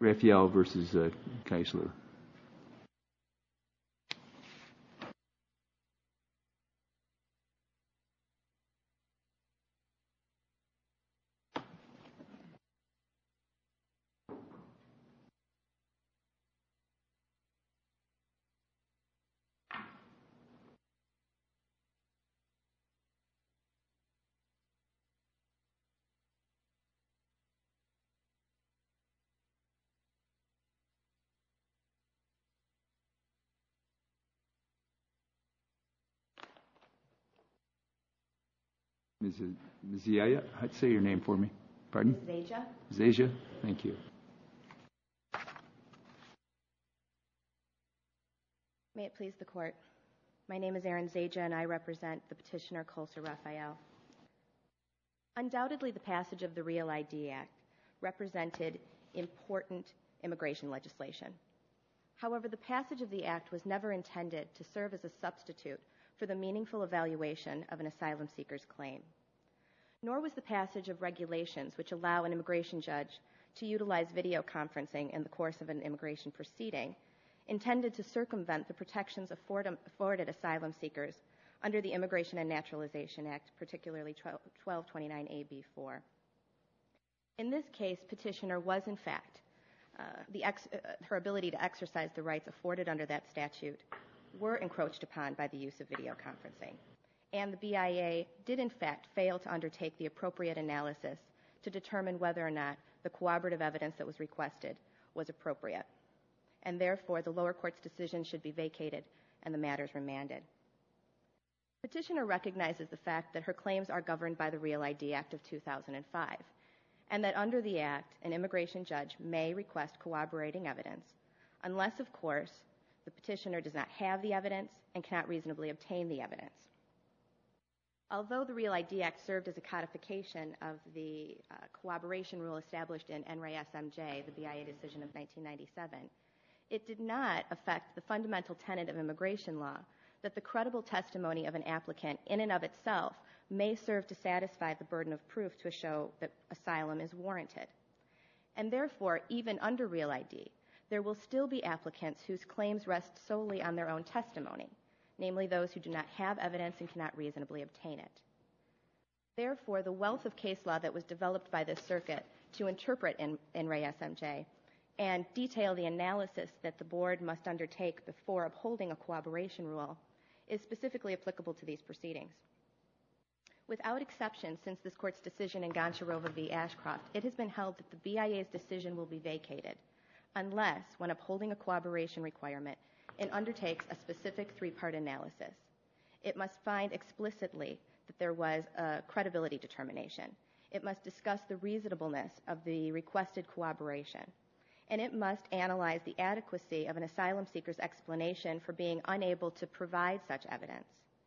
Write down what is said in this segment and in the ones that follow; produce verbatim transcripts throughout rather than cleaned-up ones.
Raphael versus uh, Keisler. Miz Zia, I'd say your name for me. Pardon? Zaja. Zaja, thank you. May it please the Court. My name is Erin Zaja, and I represent the petitioner Kosar Raphael. Undoubtedly, the passage of the REAL I D Act represented important immigration legislation. However, the passage of the Act was never intended to serve as a substitute for the meaningful evaluation of an asylum seeker's claim. Nor was the passage of regulations which allow an immigration judge to utilize video conferencing in the course of an immigration proceeding intended to circumvent the protections afford- afforded asylum seekers under the Immigration and Naturalization Act, particularly twelve twenty-nine A B four. In this case, petitioner was, in fact, uh, the ex- uh, her ability to exercise the rights afforded under that statute were encroached upon by the use of video conferencing. And the B I A did, in fact, fail to undertake the appropriate analysis to determine whether or not the corroborative evidence that was requested was appropriate. And therefore, the lower court's decision should be vacated and the matters remanded. Petitioner recognizes the fact that her claims are governed by the REAL I D Act of two thousand five, and that under the Act, an immigration judge may request corroborating evidence, unless, of course, the petitioner does not have the evidence and cannot reasonably obtain the evidence. Although the REAL I D Act served as a codification of the uh, corroboration rule established in N R A S M J, the B I A decision of nineteen ninety-seven, it did not affect the fundamental tenet of immigration law that the credible testimony of an applicant in and of itself may serve to satisfy the burden of proof to show that asylum is warranted. And therefore, even under REAL I D, there will still be applicants whose claims rest solely on their own testimony, namely those who do not have evidence and cannot reasonably obtain it. Therefore, the wealth of case law that was developed by this circuit to interpret N R A S M J and detail the analysis that the board must undertake before upholding a corroboration rule is specifically applicable to these proceedings. Without exception, since this court's decision in Goncharova v. Ashcroft, it has been held that the B I A's decision will be vacated unless, when upholding a corroboration requirement, it undertakes a specific three-part analysis. It must find explicitly that there was a credibility determination. It must discuss the reasonableness of the requested corroboration. And it must analyze the adequacy of an asylum seeker's explanation for being unable to provide such evidence.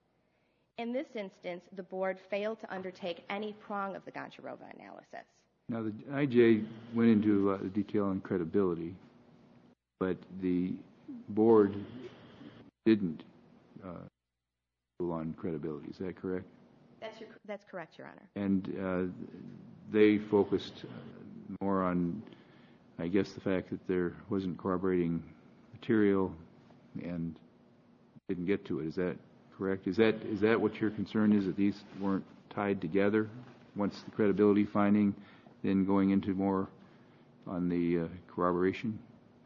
In this instance, the board failed to undertake any prong of the Goncharova analysis. Now, the I J went into a lot of detail on credibility, but the board didn't uh, rule on credibility. Is that correct? That's, your, that's correct, Your Honor. And uh, they focused more on, I guess, the fact that there wasn't corroborating material and didn't get to it. Is that correct? Is that is that what your concern is, that these weren't tied together once the credibility finding, then going into more on the uh, corroboration?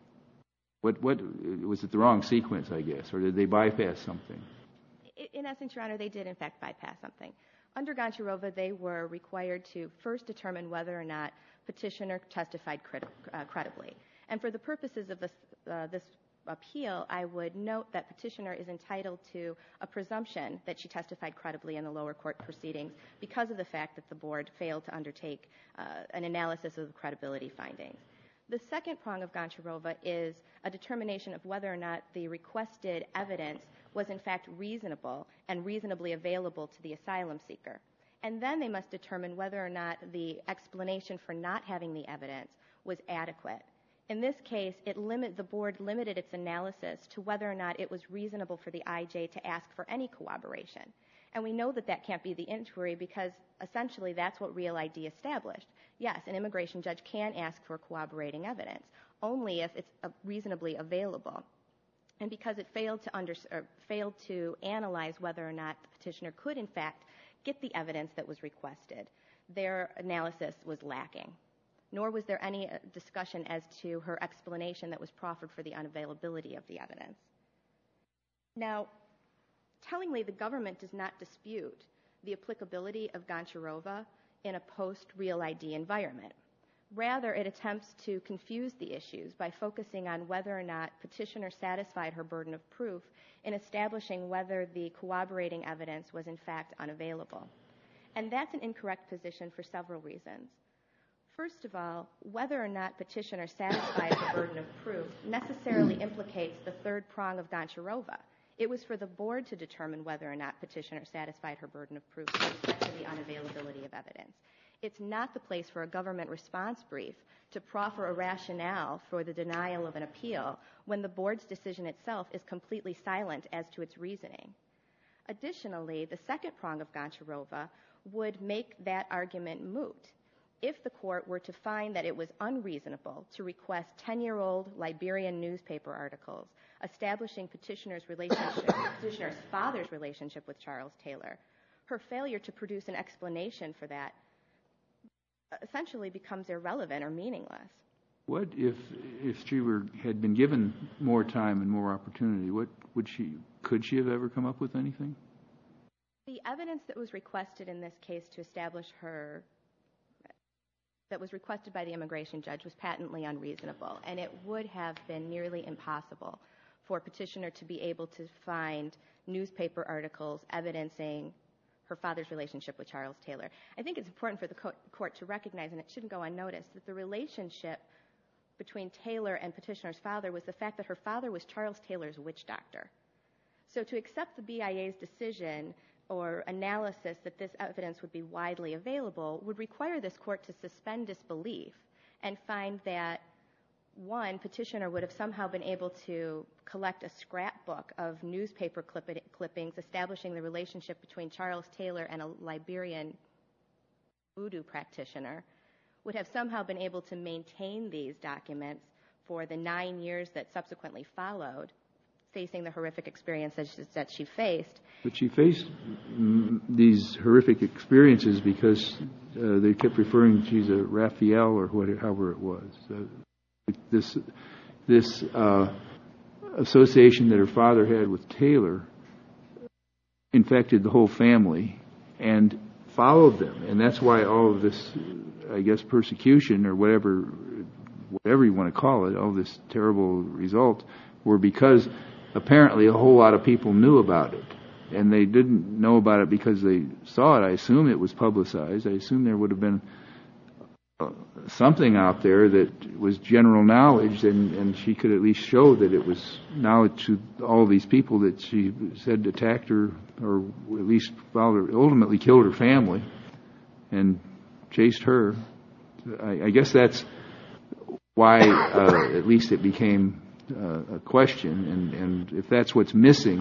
What what was it the wrong sequence, I guess, or did they bypass something? In essence, Your Honor, they did in fact bypass something. Under Goncharova, they were required to first determine whether or not petitioner testified credi- uh, credibly. And for the purposes of this, uh, this appeal, I would note that petitioner is entitled to a presumption that she testified credibly in the lower court proceedings because of the fact that the board failed to undertake uh, an analysis of the credibility findings. The second prong of Goncharova is a determination of whether or not the requested evidence was in fact reasonable and reasonably available to the asylum seeker. And then they must determine whether or not the explanation for not having the evidence was adequate. In this case, it limit, the board limited its analysis to whether or not it was reasonable for the I J to ask for any corroboration. And we know that that can't be the inquiry because essentially that's what REAL I D established. Yes, an immigration judge can ask for corroborating evidence. only if it's uh, reasonably available. And because it failed to, under, or failed to analyze whether or not the petitioner could, in fact, get the evidence that was requested, their analysis was lacking. Nor was there any discussion as to her explanation that was proffered for the unavailability of the evidence. Now, tellingly, the government does not dispute the applicability of Goncharova in a post-Real I D environment. Rather, it attempts to confuse the issues by focusing on whether or not petitioner satisfied her burden of proof in establishing whether the corroborating evidence was in fact unavailable. And that's an incorrect position for several reasons. First of all, whether or not petitioner satisfied the burden of proof necessarily implicates the third prong of Goncharova. It was for the board to determine whether or not petitioner satisfied her burden of proof with respect to the unavailability of evidence. It's not the place for a government response brief to proffer a rationale for the denial of an appeal when the board's decision itself is completely silent as to its reasoning. Additionally, the second prong of Goncharova would make that argument moot if the court were to find that it was unreasonable to request ten-year-old Liberian newspaper articles establishing petitioner's relationship, petitioner's father's relationship with Charles Taylor. Her failure to produce an explanation for that essentially becomes irrelevant or meaningless. What if if she were had been given more time and more opportunity? What would she could she have ever come up with anything? The evidence that was requested in this case to establish her that was requested by the immigration judge was patently unreasonable, and it would have been nearly impossible for petitioner to be able to find newspaper articles evidencing her father's relationship with Charles Taylor. I think it's important for the co- court to recognize, and it shouldn't go unnoticed, that the relationship between Taylor and petitioner's father was the fact that her father was Charles Taylor's witch doctor. So to accept the B I A's decision or analysis that this evidence would be widely available would require this court to suspend disbelief and find that, one, petitioner would have somehow been able to collect a scrapbook of newspaper clip- clippings establishing the relationship between Charles Taylor and a Liberian voodoo practitioner, would have somehow been able to maintain these documents for the nine years that subsequently followed, facing the horrific experiences that she faced. But she faced mm, these horrific experiences because uh, they kept referring she's a Raphael or whatever, however it was. Uh, this this uh, association that her father had with Taylor infected the whole family and followed them, and that's why all of this, I guess, persecution or whatever, whatever you want to call it, all this terrible result, were because apparently a whole lot of people knew about it, and they didn't know about it because they saw it. I assume it was publicized. I assume there would have been uh, something out there that was general knowledge, and, and she could at least show that it was knowledge to all these people that she said attacked her, or at least followed her, ultimately killed her family and chased her. I, I guess that's why uh, at least it became Uh, a question, and, and if that's what's missing,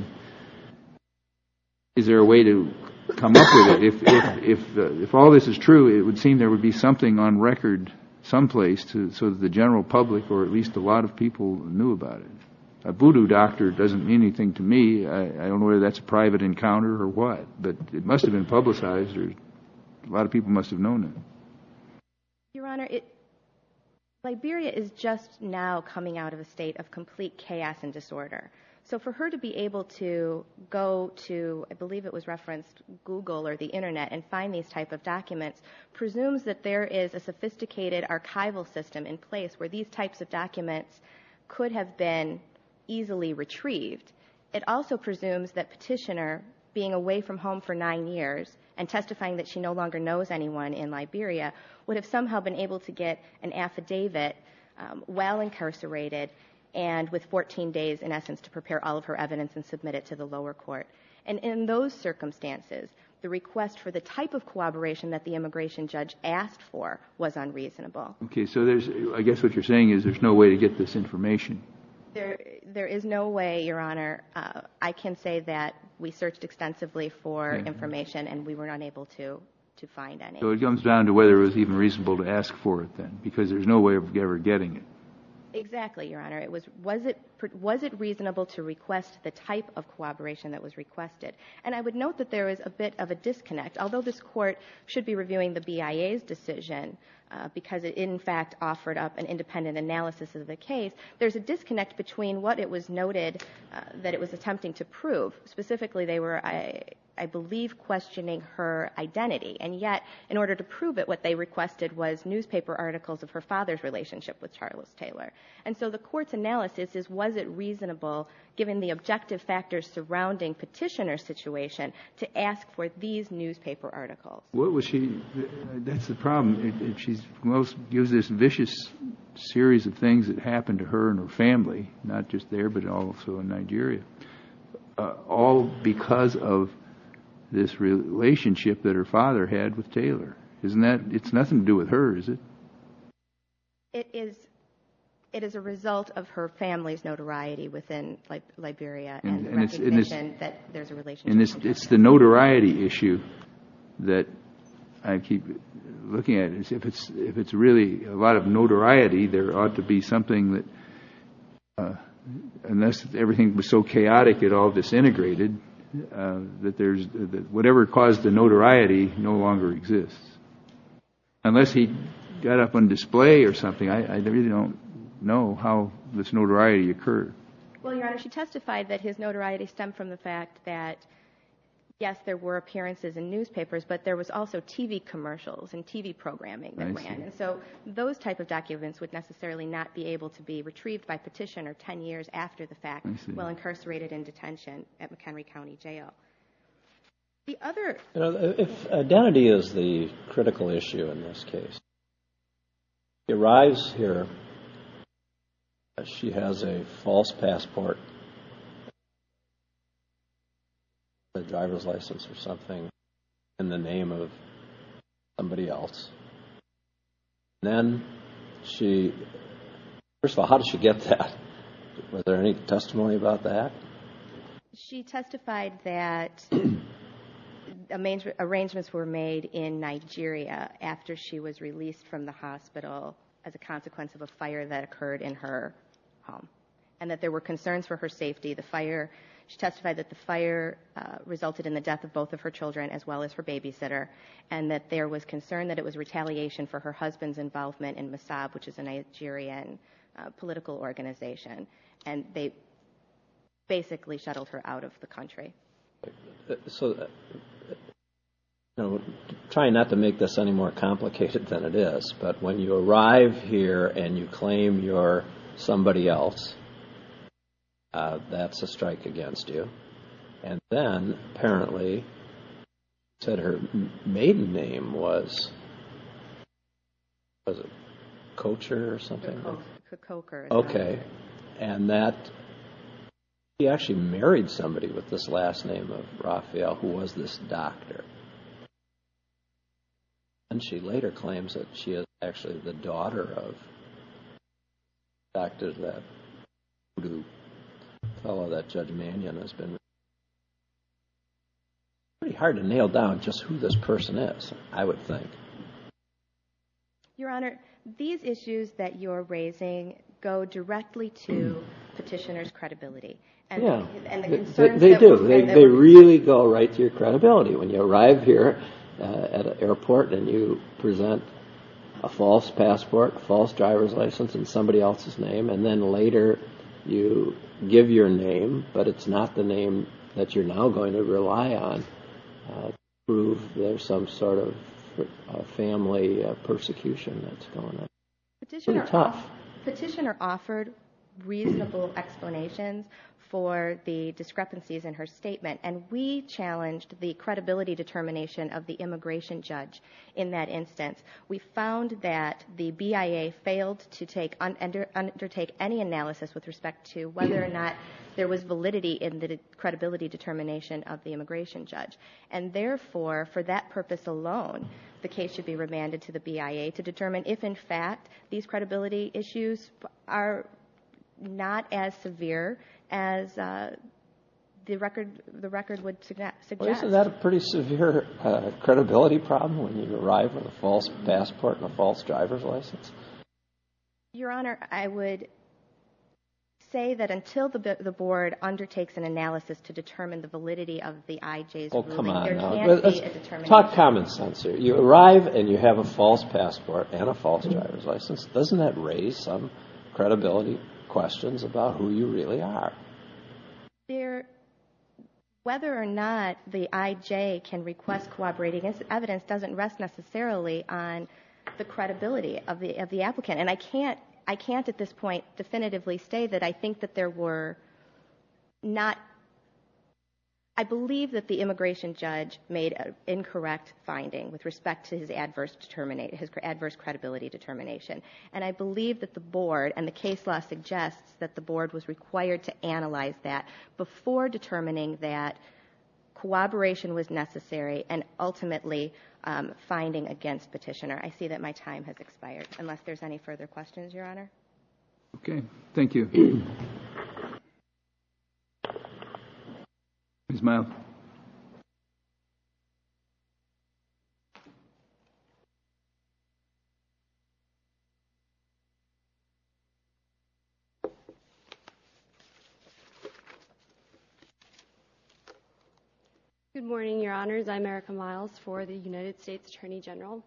is there a way to come up with it? If if if, uh, if all this is true, it would seem there would be something on record someplace to so that the general public, or at least a lot of people, knew about it. A voodoo doctor doesn't mean anything to me. I, I don't know whether that's a private encounter or what, but it must have been publicized, or a lot of people must have known it. Your Honor, it Liberia is just now coming out of a state of complete chaos and disorder. So for her to be able to go to, I believe it was referenced, Google or the Internet and find these type of documents presumes that there is a sophisticated archival system in place where these types of documents could have been easily retrieved. It also presumes that petitioner, being away from home for nine years and testifying that she no longer knows anyone in Liberia, would have somehow been able to get an affidavit um, while incarcerated and with fourteen days, in essence, to prepare all of her evidence and submit it to the lower court. And in those circumstances, the request for the type of cooperation that the immigration judge asked for was unreasonable. Okay, so there's, I guess what you're saying is there's no way to get this information. There, there is no way, Your Honor. Uh, I can say that we searched extensively for yeah. information, and we were not able to, to find any. So it comes down to whether it was even reasonable to ask for it then, because there's no way of ever getting it. Exactly, Your Honor. It was was it was it reasonable to request the type of cooperation that was requested? And I would note that there is a bit of a disconnect. Although this court should be reviewing the B I A's decision uh, because it in fact offered up an independent analysis of the case, there's a disconnect between what it was noted uh, that it was attempting to prove. Specifically, they were I, I believe questioning her identity, and yet in order to prove it, what they requested was newspaper articles of her father's relationship with Charles Taylor. And so the court's analysis is, was it reasonable, given the objective factors surrounding petitioner's situation, to ask for these newspaper articles? What was she, that's the problem. It, it, she's most gives this vicious series of things that happened to her and her family, not just there, but also in Nigeria, uh, all because of this relationship that her father had with Taylor. Isn't that, it's nothing to do with her, is it? It is, it is a result of her family's notoriety within Li- Liberia and, and, and recognition it's, and it's, that there's a relationship. And it's, it's the notoriety issue that I keep looking at. Is if it's if it's really a lot of notoriety, there ought to be something that, uh, unless everything was so chaotic it all disintegrated, Uh, that there's that whatever caused the notoriety no longer exists, unless he got up on display or something. I, I really don't know how this notoriety occurred. Well, Your Honor, she testified that his notoriety stemmed from the fact that, yes, there were appearances in newspapers, but there was also T V commercials and T V programming that I ran. see. And so those type of documents would necessarily not be able to be retrieved by petitioner ten years after the fact while incarcerated in detention at McHenry County Jail. The other... You know, if identity is the critical issue in this case, he arrives here, she has a false passport, a driver's license or something in the name of somebody else. And then she, first of all, how did she get that? Was there any testimony about that? She testified that arrangements were made in Nigeria after she was released from the hospital as a consequence of a fire that occurred in her home, and that there were concerns for her safety. The fire... She testified that the fire uh, resulted in the death of both of her children as well as her babysitter, and that there was concern that it was retaliation for her husband's involvement in Mossab, which is a Nigerian uh, political organization. And they basically shuttled her out of the country. So, uh, you know, trying not to make this any more complicated than it is, but when you arrive here and you claim you're somebody else, Uh, that's a strike against you. And then, apparently, said her maiden name was, was it Kocher or something? Kocher. Okay. And that, she actually married somebody with this last name of Raphael, who was this doctor. And she later claims that she is actually the daughter of doctors that voodoo fellow that Judge Mannion has been. Pretty hard to nail down just who this person is, I would think. Your Honor, these issues that you're raising go directly to petitioner's credibility. And, yeah, and the concerns they, they that do. Were, they they were, really go right to your credibility. When you arrive here uh, at an airport and you present a false passport, a false driver's license in somebody else's name, and then later you give your name, but it's not the name that you're now going to rely on uh, to prove there's some sort of uh, family uh, persecution that's going on. Petitioner, Pretty tough. Petitioner offered reasonable explanations for the discrepancies in her statement, and we challenged the credibility determination of the immigration judge in that instance. We found that the B I A failed to take un, under, undertake any analysis with respect to whether or not there was validity in the de- credibility determination of the immigration judge. And therefore, for that purpose alone, the case should be remanded to the B I A to determine if, in fact, these credibility issues are not as severe as uh, the record the record would suggest. Well, isn't that a pretty severe uh, credibility problem when you arrive with a false passport and a false driver's license? Your Honor, I would say that until the, the board undertakes an analysis to determine the validity of the I J's Oh, ruling, come on there now. can't Let's be a determination. talk common sense here. You arrive and you have a false passport and a false driver's license. Doesn't that raise some credibility questions about who you really are? There, whether or not the I J can request corroborating evidence doesn't rest necessarily on the credibility of the of the applicant, and I can't I can't at this point definitively say that I think that there were not. I believe that the immigration judge made an incorrect finding with respect to his adverse determination, his adverse credibility determination. And I believe that the board, and the case law suggests that the board was required to analyze that before determining that corroboration was necessary and ultimately um, finding against petitioner. I see that my time has expired, unless there's any further questions, Your Honor. Okay, thank you. Miz Miles. Good morning, Your Honors. I'm Erica Miles for the United States Attorney General.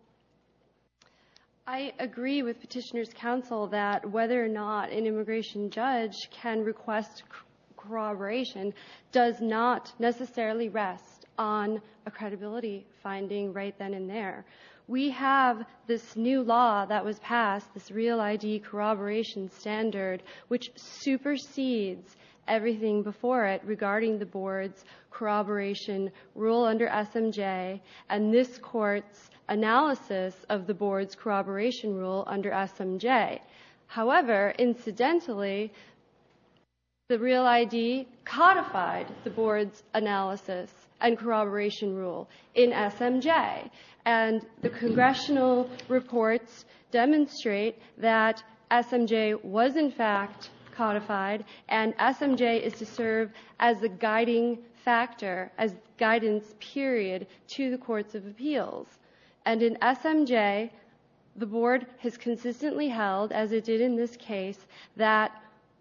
I agree with Petitioner's counsel that whether or not an immigration judge can request corroboration does not necessarily rest on a credibility finding right then and there. We have this new law that was passed, this Real I D corroboration standard, which supersedes everything before it regarding the board's corroboration rule under S M J and this court's analysis of the board's corroboration rule under S M J. However, incidentally, the Real I D codified the board's analysis and corroboration rule in S M J. And the congressional reports demonstrate that S M J was in fact codified, and S M J is to serve as the guiding factor, as guidance period to the courts of appeals. And in S M J, the board has consistently held, as it did in this case, that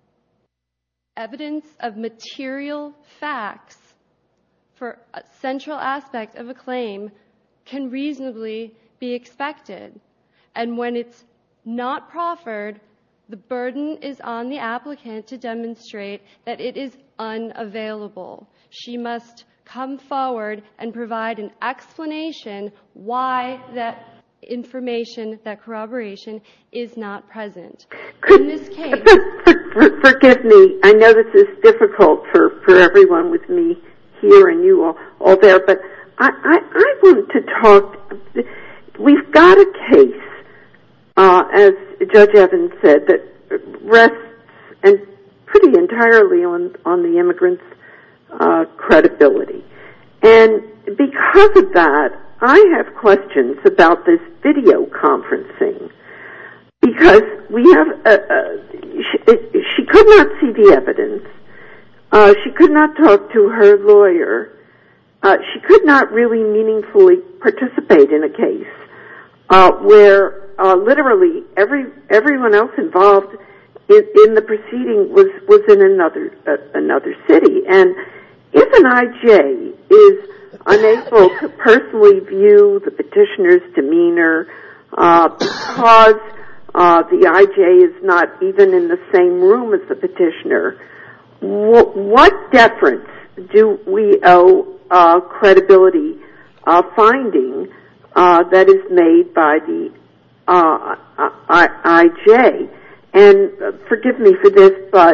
evidence of material facts for a central aspect of a claim can reasonably be expected. And when it's not proffered, the burden is on the applicant to demonstrate that it is unavailable. She must come forward and provide an explanation why that information, that corroboration, is not present. Could, in this case... For, for, forgive me, I know this is difficult for, for everyone with me here and you all, all there, but I, I, I want to talk... We've got a case, uh, as Judge Evans said, that rests and pretty entirely on, on the immigrant's uh, credibility. And because of that, I have questions about this video conferencing, because we have, a, a, she, she could not see the evidence. Uh, she could not talk to her lawyer. Uh, she could not really meaningfully participate in a case uh, where uh, literally every everyone else involved in, in the proceeding was was in another uh, another city. And if an I J is unable to personally view the petitioner's demeanor uh, because uh, the I J is not even in the same room as the petitioner, wh- what deference do we owe uh, credibility uh, finding uh, that is made by the uh, I J? And uh, forgive me for this, but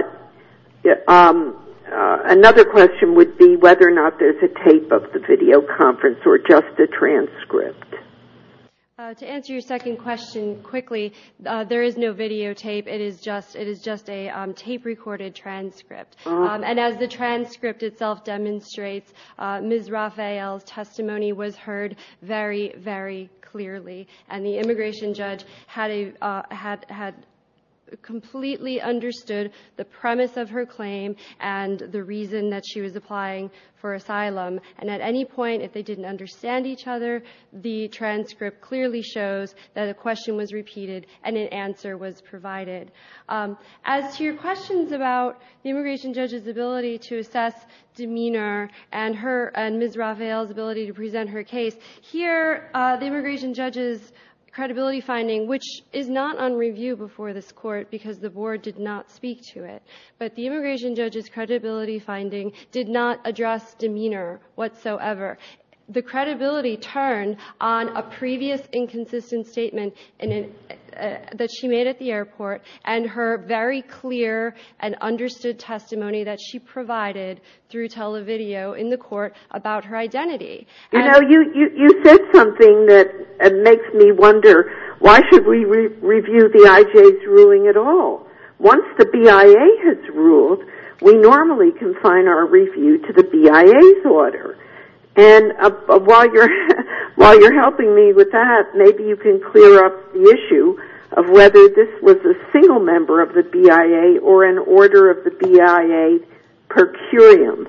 um, uh, another question would be whether or not there's a tape of the video conference or just a transcript. Uh, to answer your second question quickly, uh, there is no videotape. It is just it is just a um, tape-recorded transcript. Uh-huh. Um, and as the transcript itself demonstrates, uh, Miz Raphael's testimony was heard very, very clearly, and the immigration judge had a uh, had had completely understood the premise of her claim and the reason that she was applying for asylum. And at any point, if they didn't understand each other, the transcript clearly shows that a question was repeated and an answer was provided. Um, as to your questions about the immigration judge's ability to assess demeanor and her and Miz Raphael's ability to present her case, here uh, the immigration judge's credibility finding, which is not on review before this court because the board did not speak to it, but the immigration judge's credibility finding did not address demeanor whatsoever. The credibility turned on a previous inconsistent statement in an, uh, that she made at the airport and her very clear and understood testimony that she provided through televideo in the court about her identity. You and know, you, you, you said something that uh, makes me wonder, why should we re- review the I J's ruling at all? Once the B I A has ruled, we normally confine our review to the B I A's order. And uh, while you're while you're helping me with that, maybe you can clear up the issue of whether this was a single member of the B I A or an order of the B I A per curiam.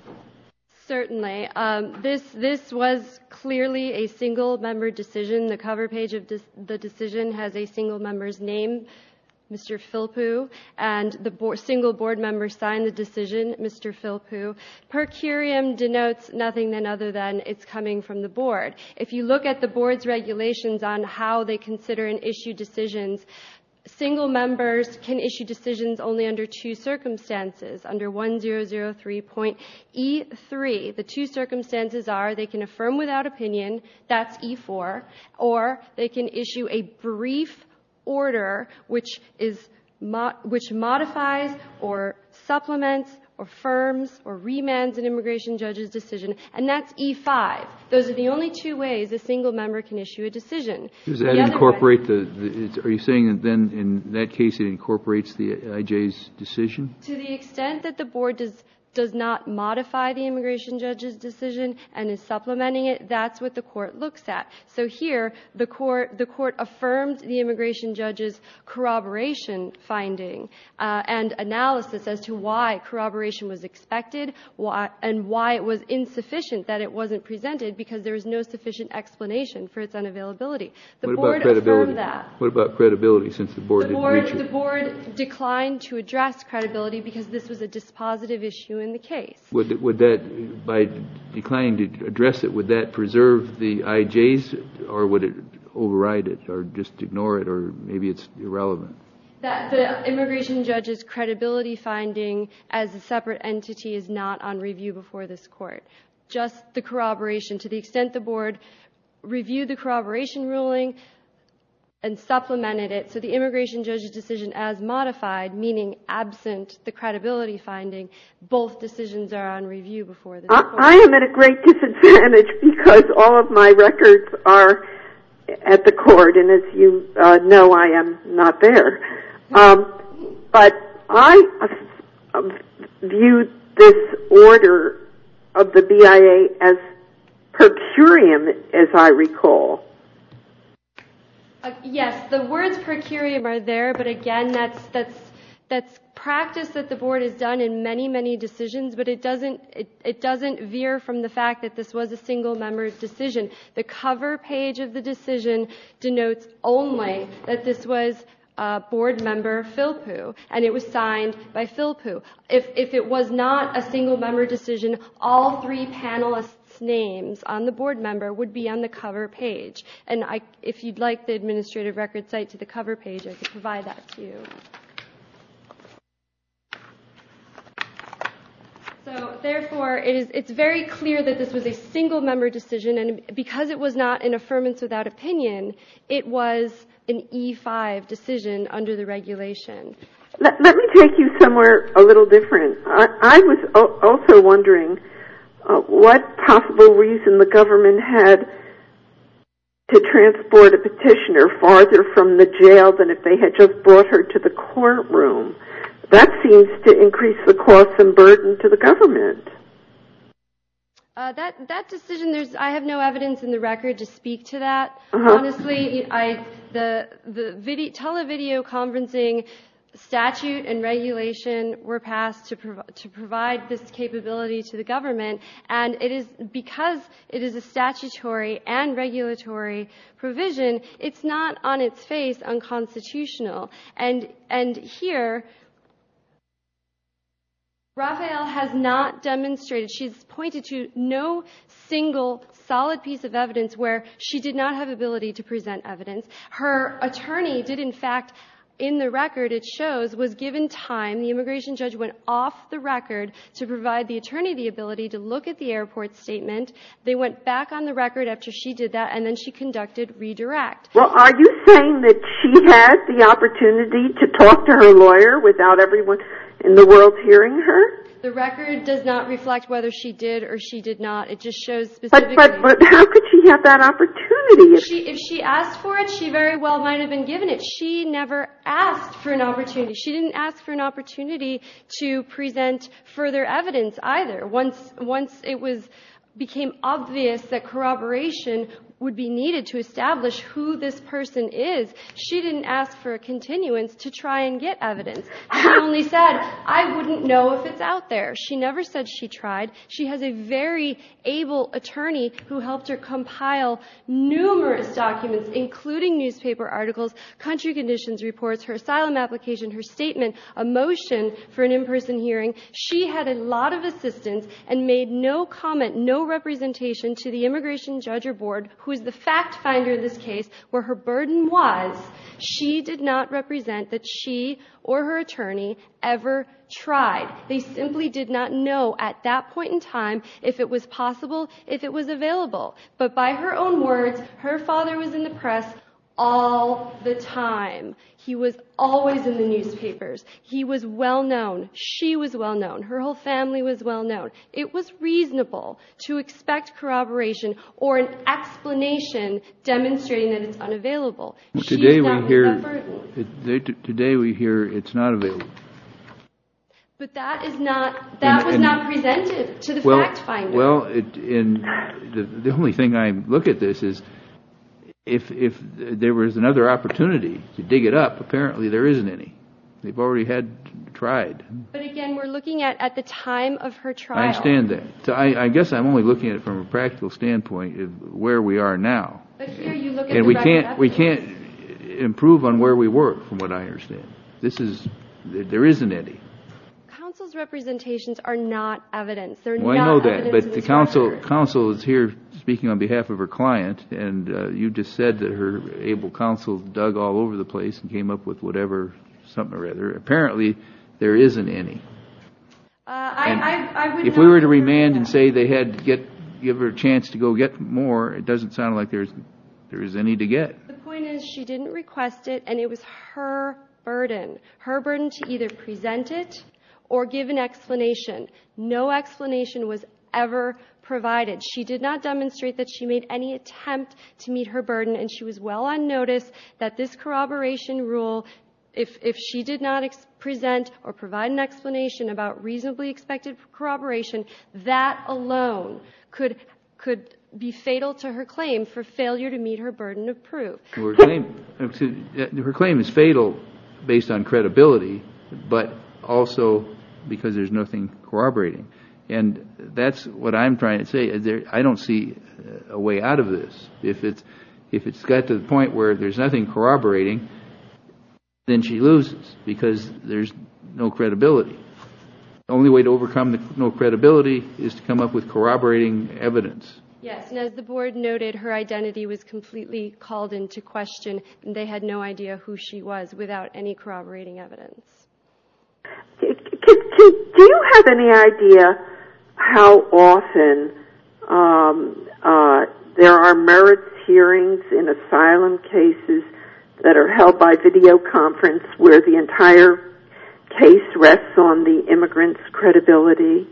Certainly. Um, this this was clearly a single member decision. The cover page of dis- the decision has a single member's name, Mister Philpott, and the board, single board member signed the decision, Mister Philpott. Per curiam denotes nothing then other than it's coming from the board. If you look at the board's regulations on how they consider and issue decisions, single members can issue decisions only under two circumstances, under ten oh three point E three. The two circumstances are they can affirm without opinion, that's E four, or they can issue a brief order which is mo- which modifies or supplements or affirms or remands an immigration judge's decision, and that's E five. Those are the only two ways a single member can issue a decision. Does that the incorporate way, the, the, are you saying that then in that case it incorporates the I J's decision? To the extent that the board does does not modify the immigration judge's decision and is supplementing it, that's what the court looks at. So here, the court the court affirmed the immigration judge's corroboration finding uh, and analysis as to why corroboration was expected, why, and why it was insufficient that it wasn't presented because there was no sufficient explanation for its unavailability. The what board about credibility? affirmed that. What about credibility, since the board the didn't board, reach it? The board declined to address credibility because this was a dispositive issue in the case. Would, would that, by declining to address it, would that preserve the I J's, or would it override it, or just ignore it, or maybe it's irrelevant? That the immigration judge's credibility finding as a separate entity is not on review before this court. Just the corroboration. To the extent the board reviewed the corroboration ruling and supplemented it, so the immigration judge's decision as modified, meaning absent the credibility finding, both decisions are on review before this I, court. I am at a great disadvantage because all of my records are at the court, and as you uh, know, I am not there. Um, but I uh, viewed this order of the B I A as per curiam, as I recall. Uh, yes, the words per curiam are there, but again, that's that's that's practice that the board has done in many, many decisions, but it doesn't it, it doesn't veer from the fact that this was a single member decision. The cover page of the decision denotes only that this was uh, board member Philpott, and it was signed by Philpott. If if it was not a single member decision, all three panelists' names on the board member would be on the cover page. And I, if you'd like the administrative record site to the cover page, I could provide that to you. So therefore, it is, it's very clear that this was a single member decision, and because it was not an affirmance without opinion, it was an E five decision under the regulation. Let, let me take you somewhere a little different. I, I was o- also wondering Uh, what possible reason the government had to transport a petitioner farther from the jail than if they had just brought her to the courtroom. That seems to increase the costs and burden to the government. Uh, that that decision, there's I have no evidence in the record to speak to that. Uh-huh. Honestly, I the the video televideo conferencing statute and regulation were passed to, prov- to provide this capability to the government, and it is because it is a statutory and regulatory provision, it's not on its face unconstitutional. And, and here, Raphael has not demonstrated, she's pointed to no single solid piece of evidence where she did not have ability to present evidence. Her attorney did, in fact, in the record, it shows, was given time. The immigration judge went off the record to provide the attorney the ability to look at the airport statement. They went back on the record after she did that, and then she conducted redirect. Well, are you saying that she had the opportunity to talk to her lawyer without everyone in the world hearing her? The record does not reflect whether she did or she did not. It just shows specifically. But, but, but how could she have that opportunity? If she, if she asked for it, she very well might have been given it. She never asked for an opportunity. She didn't ask for an opportunity to present further evidence either. Once, once it was became obvious that corroboration would be needed to establish who this person is, she didn't ask for a continuance to try and get evidence. She only said, I wouldn't know if it's out there. She never said she tried. She has a very able attorney who helped her compile numerous documents, including newspaper articles, country conditions reports, her asylum application, her statement, a motion for an in-person hearing. She had a lot of assistance and made no comment, no representation to the immigration judge or board, who is the fact finder in this case, where her burden was. She did not represent that she or her attorney ever tried. They simply did not know at that point in time if it was possible, if it was available. But by her own words, her father was in the press all the time. He was always in the newspapers. He was well known. She was well known. Her whole family was well known. It was reasonable to expect corroboration or an explanation demonstrating that it's unavailable. Well, today She's we not hear with that burden. it, they, t- today we hear it's not available. But that is not that And- was and- not presented to the Well, fact finder. well, it, in the, the only thing I look at this is if if there was another opportunity to dig it up, apparently there isn't any. They've already had tried. But again, we're looking at at the time of her trial. I understand that. So I, I guess I'm only looking at it from a practical standpoint of where we are now. But here you look at And the we record can't we evidence. can't improve on where we were, from what I understand. This is there isn't any. Counsel's representations are not evidence. They're Well, not I know that, evidence but in the this counsel record. counsel is here speaking on behalf of her client, and uh, you just said that her able counsel dug all over the place and came up with whatever something or other. Apparently, there isn't any. Uh, I, I, I would If not we were to agree with remand that. and say they had to get give her a chance to go get more, it doesn't sound like there's there is any to get. The point is she didn't request it, and it was her burden. Her burden to either present it or give an explanation. No explanation was ever provided. She did not demonstrate that she made any attempt to meet her burden, and she was well on notice that this corroboration rule, if if she did not ex- present or provide an explanation about reasonably expected corroboration, that alone could could be fatal to her claim for failure to meet her burden of proof. Her claim her claim is fatal based on credibility, but also because there's nothing corroborating. And that's what I'm trying to say. There, I don't see a way out of this. If it's if it's got to the point where there's nothing corroborating, then she loses because there's no credibility. The only way to overcome the no credibility is to come up with corroborating evidence. Yes, and as the board noted, her identity was completely called into question, and they had no idea who she was without any corroborating evidence. Can, can, do you have any idea how often um, uh, there are merits hearings in asylum cases that are held by video conference where the entire case rests on the immigrant's credibility?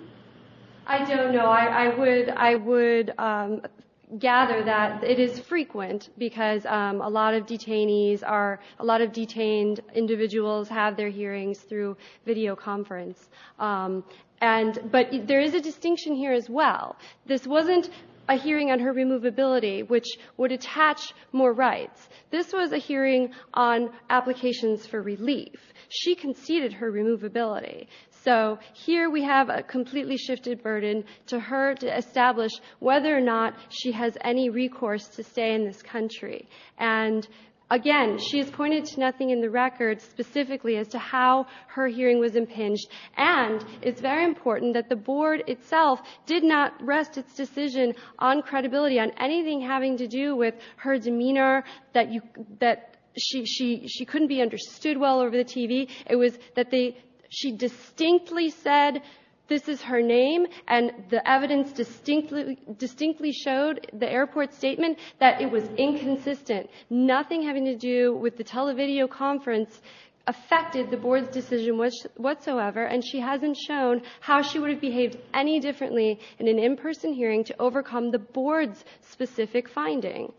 I don't know. I, I would I would um, gather that it is frequent because um, a lot of detainees are a lot of detained individuals have their hearings through video conference. Um, and but there is a distinction here as well. This wasn't a hearing on her removability, which would attach more rights. This was a hearing on applications for relief. She conceded her removability. So here we have a completely shifted burden to her to establish whether or not she has any recourse to stay in this country. And again, she has pointed to nothing in the record specifically as to how her hearing was impinged. And it's very important that the board itself did not rest its decision on credibility, on anything having to do with her demeanor, that you, that she, she, she couldn't be understood well over the T V. It was that they, she distinctly said, this is her name, and the evidence distinctly, distinctly showed the airport statement that it was inconsistent. Nothing having to do with the televideo conference affected the board's decision whatsoever, and she hasn't shown how she would have behaved any differently in an in-person hearing to overcome the board's specific finding.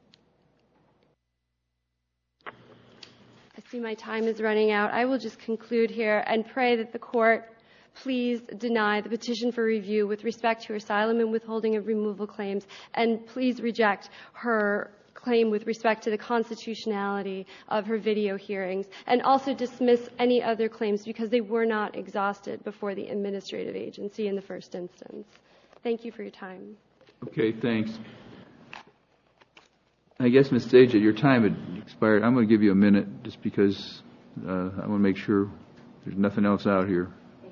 I see my time is running out. I will just conclude here and pray that the court please deny the petition for review with respect to her asylum and withholding of removal claims, and please reject her claim with respect to the constitutionality of her video hearings, and also dismiss any other claims because they were not exhausted before the administrative agency in the first instance. Thank you for your time. Okay, thanks. I guess, Miz Staja, your time had expired. I'm going to give you a minute just because uh, I want to make sure there's nothing else out here.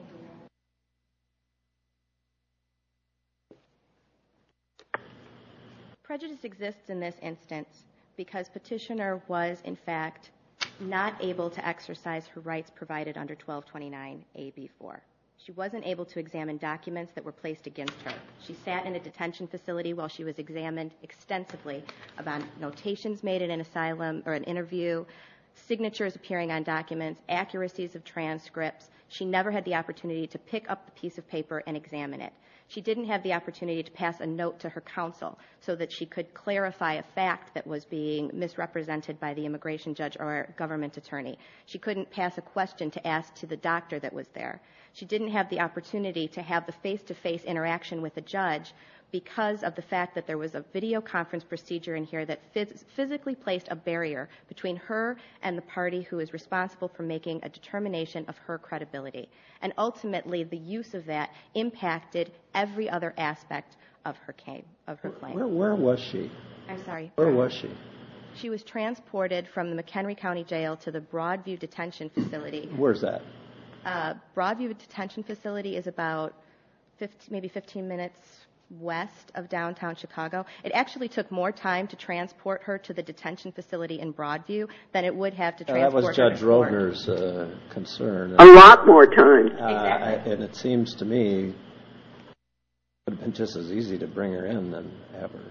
Prejudice exists in this instance because petitioner was, in fact, not able to exercise her rights provided under twelve twenty-nine A B four. She wasn't able to examine documents that were placed against her. She sat in a detention facility while she was examined extensively about notations made in an asylum or an interview, signatures appearing on documents, accuracies of transcripts. She never had the opportunity to pick up the piece of paper and examine it. She didn't have the opportunity to pass a note to her counsel so that she could clarify a fact that was being misrepresented by the immigration judge or government attorney. She couldn't pass a question to ask to the doctor that was there. She didn't have the opportunity to have the face-to-face interaction with the judge because of the fact that there was a video conference procedure in here that phys- physically placed a barrier between her and the party who is responsible for making a determination of her credibility. And ultimately, the use of that impacted every other aspect of her claim. Of her claim. Where, where was she? I'm sorry. Where was she? She was transported from the McHenry County Jail to the Broadview Detention Facility. Where's that? Uh, Broadview Detention Facility is about fifteen, maybe fifteen minutes west of downtown Chicago. It actually took more time to transport her to the detention facility in Broadview than it would have to transport her to court. That was Judge Rovner's uh, concern. A lot more time. Uh, Exactly. I, and it seems to me it would have been just as easy to bring her in than have her.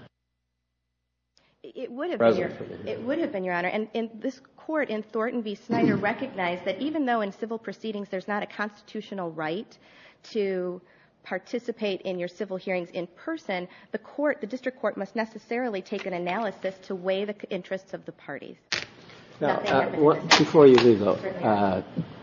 It would have been, Your, Present for the it would have been, Your Honor. And, and this court in Thornton v. Snyder recognized that even though in civil proceedings there's not a constitutional right to participate in your civil hearings in person, the court, the district court, must necessarily take an analysis to weigh the interests of the parties. Now, uh, what, before you leave, though, uh,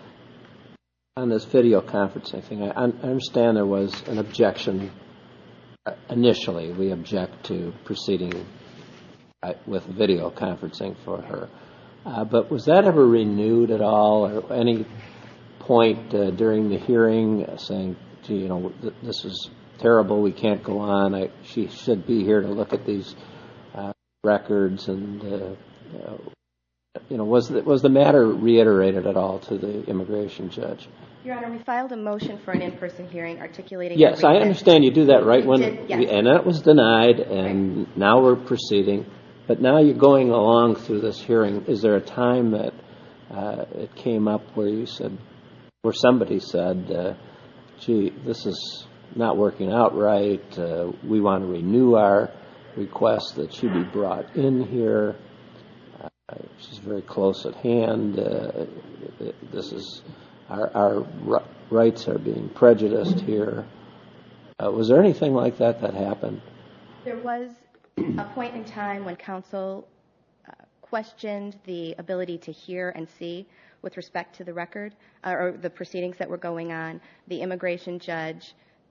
on this video conferencing thing, I, I understand there was an objection initially. We object to proceeding uh, with video conferencing for her. Uh, but was that ever renewed at all, or any point uh, during the hearing uh, saying, gee, you know, th- this is terrible, we can't go on, I, she should be here to look at these uh, records, and, uh, uh, you know, was the, was the matter reiterated at all to the immigration judge? Your Honor, we filed a motion for an in-person hearing articulating... Yes, I understand you do that right when, did, yes. we, and that was denied, and right. Now we're proceeding. But now you're going along through this hearing. Is there a time that uh, it came up where you said, where somebody said, uh, gee, this is not working out right, uh, we want to renew our request that she be brought in here, uh, she's very close at hand, uh, this is, our, our rights are being prejudiced here. Uh, was there anything like that that happened? There was a point in time when counsel uh, questioned the ability to hear and see with respect to the record uh, or the proceedings that were going on. The immigration judge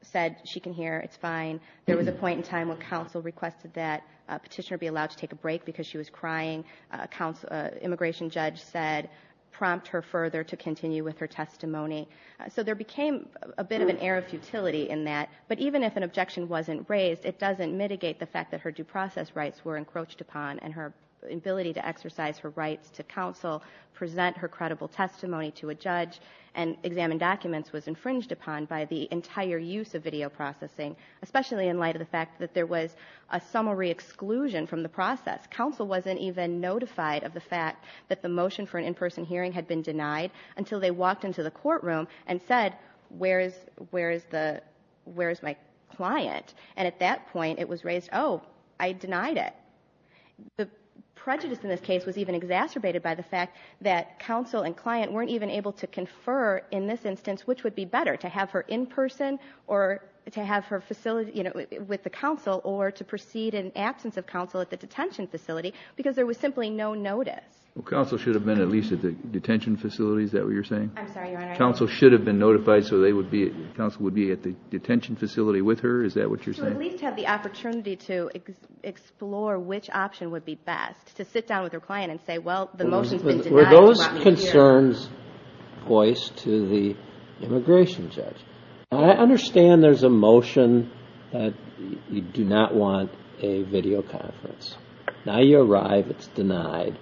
said she can hear, it's fine. There was a point in time when counsel requested that uh, petitioner be allowed to take a break because she was crying. Uh, counsel, uh, immigration judge said, prompt her further to continue with her testimony. Uh, so there became a bit of an air of futility in that, but even if an objection wasn't raised, it doesn't mitigate the fact that her due process rights were encroached upon and her ability to exercise her rights to counsel, present her credible testimony to a judge, and examine documents was infringed upon by the entire use of video processing, especially in light of the fact that there was a summary exclusion from the process. Counsel wasn't even notified of the fact that the motion for an in-person hearing had been denied until they walked into the courtroom and said, where's, where's the, where's my client? And at that point, it was raised, oh, I denied it. The prejudice in this case was even exacerbated by the fact that counsel and client weren't even able to confer in this instance which would be better, to have her in person or to have her facility, you know, with the counsel, or to proceed in absence of counsel at the detention facility, because there was simply no notice. Well, counsel should have been at least at the detention facility. Is that what you're saying? I'm sorry, Your Honor. Counsel should have been notified, so they would be, counsel would be at the detention facility with her. Is that what you're to saying? at least have the opportunity to ex- explore which option would be best, to sit down with her client and say, well, the motion's been denied. Were those you want me concerns voiced to the immigration judge? Now, I understand there's a motion that you do not want a video conference. Now you arrive, it's denied.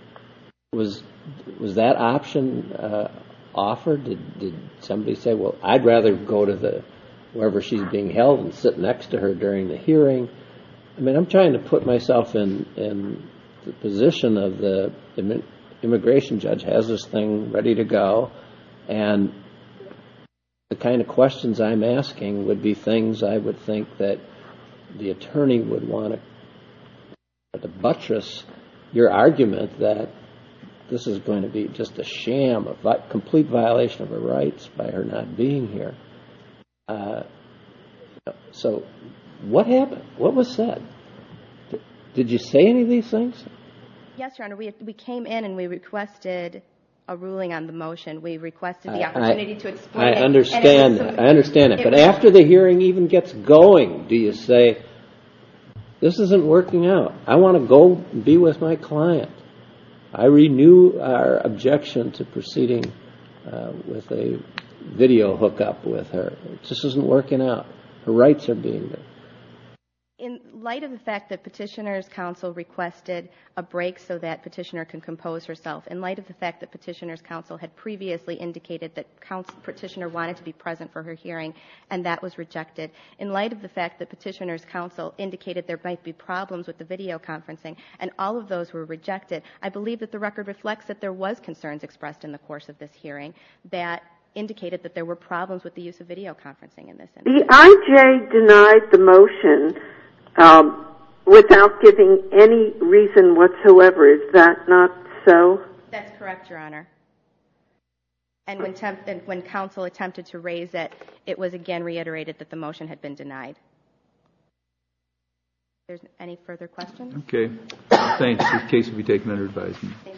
Was was that option uh, offered? Did, did somebody say, well, I'd rather go to the wherever she's being held and sit next to her during the hearing? I mean, I'm trying to put myself in, in the position of the im- immigration judge has this thing ready to go, and the kind of questions I'm asking would be things I would think that the attorney would want to, to buttress your argument that this is going to be just a sham, a vi- complete violation of her rights by her not being here. Uh, so what happened? What was said? Did you say any of these things? Yes, Your Honor. We, we came in and we requested a ruling on the motion. We requested the I, opportunity I, to explain I it. understand that. I understand it. it But was, after the hearing even gets going, do you say, this isn't working out. I want to go be with my client. I renew our objection to proceeding uh, with a video hookup with her. It just isn't working out. Her rights are being... In light of the fact that Petitioner's counsel requested a break so that Petitioner can compose herself, in light of the fact that Petitioner's counsel had previously indicated that counsel, Petitioner wanted to be present for her hearing, and that was rejected, in light of the fact that Petitioner's counsel indicated there might be problems with the video conferencing, and all of those were rejected, I believe that the record reflects that there was concerns expressed in the course of this hearing that indicated that there were problems with the use of video conferencing in this instance. The I J denied the motion Um, without giving any reason whatsoever. Is that not so? That's correct, Your Honor. And when, temp- and when counsel attempted to raise it, it was again reiterated that the motion had been denied. If there's any further questions? Okay. Thanks. This case will be taken under advisement.